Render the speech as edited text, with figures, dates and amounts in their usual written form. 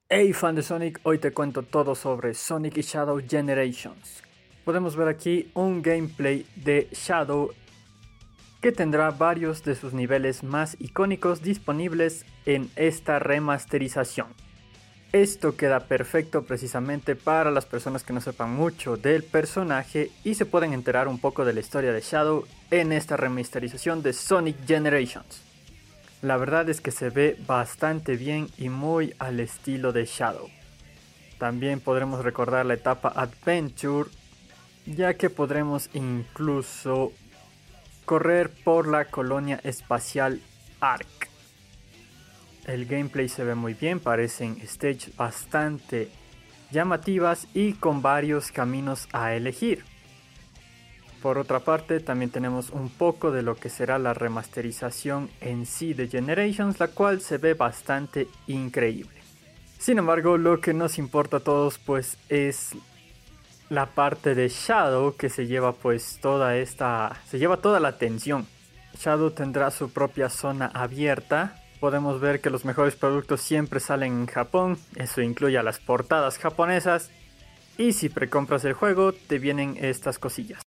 Hey fan de Sonic, hoy te cuento todo sobre Sonic y Shadow Generations. Podemos ver aquí un gameplay de Shadow que tendrá varios de sus niveles más icónicos disponibles en esta remasterización. Esto queda perfecto precisamente para las personas que no sepan mucho del personaje y se pueden enterar un poco de la historia de Shadow en esta remasterización de Sonic Generations. La verdad es que se ve bastante bien y muy al estilo de Shadow. También podremos recordar la etapa Adventure, ya que podremos incluso correr por la colonia espacial Ark. El gameplay se ve muy bien, parecen stages bastante llamativas y con varios caminos a elegir. Por otra parte, también tenemos un poco de lo que será la remasterización en sí de Generations, la cual se ve bastante increíble. Sin embargo, lo que nos importa a todos pues es la parte de Shadow, que se lleva pues toda la atención. Shadow tendrá su propia zona abierta. Podemos ver que los mejores productos siempre salen en Japón, eso incluye a las portadas japonesas. Y si precompras el juego, te vienen estas cosillas.